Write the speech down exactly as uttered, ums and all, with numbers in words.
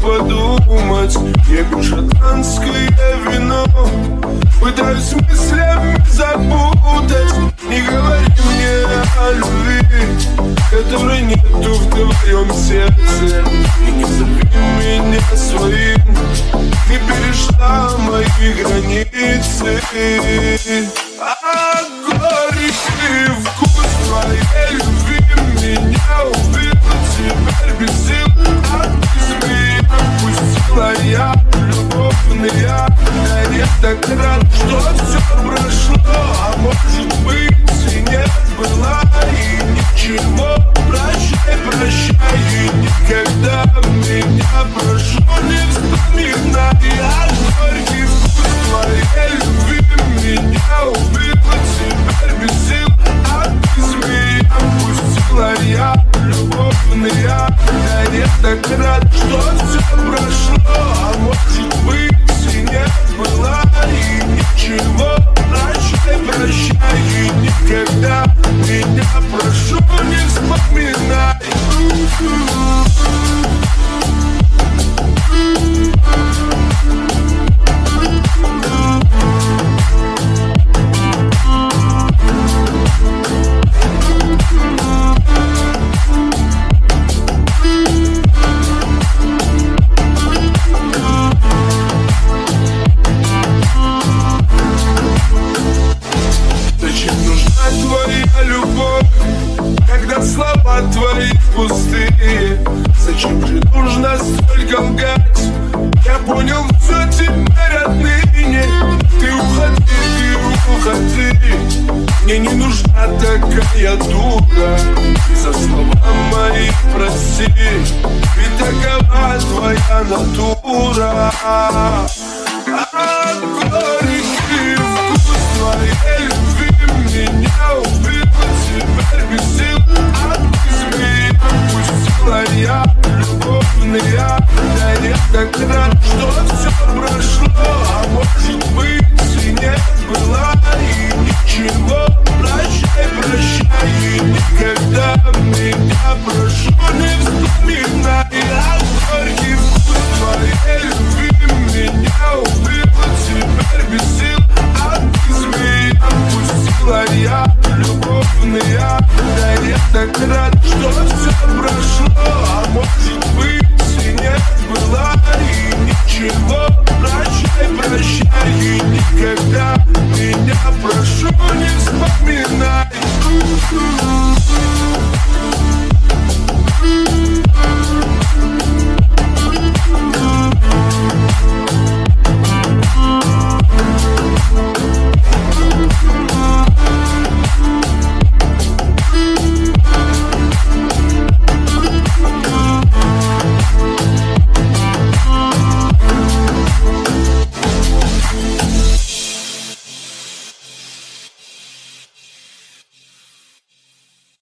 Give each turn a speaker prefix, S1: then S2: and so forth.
S1: подумать. Я пью шотландское вино, пытаюсь мыслями запутать. Не говори мне о любви, которой нету в твоем сердце. И не зови меня своим, ты перешла мои границы. А горький вкус твоей любви меня убил. Теперь без сил, а ты змея отпустила. Я любовная, я так рад, что все прошло. А может быть и не было, и ничего. Прощай, прощай, и никогда меня прошу не вспоминай. А горький вкус твоей любви меня убила. Теперь без сил, а ты змея отпустила. Я любовная, я так рад, что все прошло. А может быть и не было, и ничего. Прощай, прощай, и никогда меня прошу не вспоминай. Слова твои пустые, зачем же нужно столько лгать? Я понял все теперь отныне. Ты уходи, ты уходи, мне не нужна такая дура. И за слова мои прости, ведь такова твоя натура. А горький вкус твоей любви меня убил. Теперь без сил, а ты змея отпустила. Я любовная, я так рад, что все прошло. А может быть и не было, и ничего. Прощай, прощай, и никогда меня прошу не вспоминай.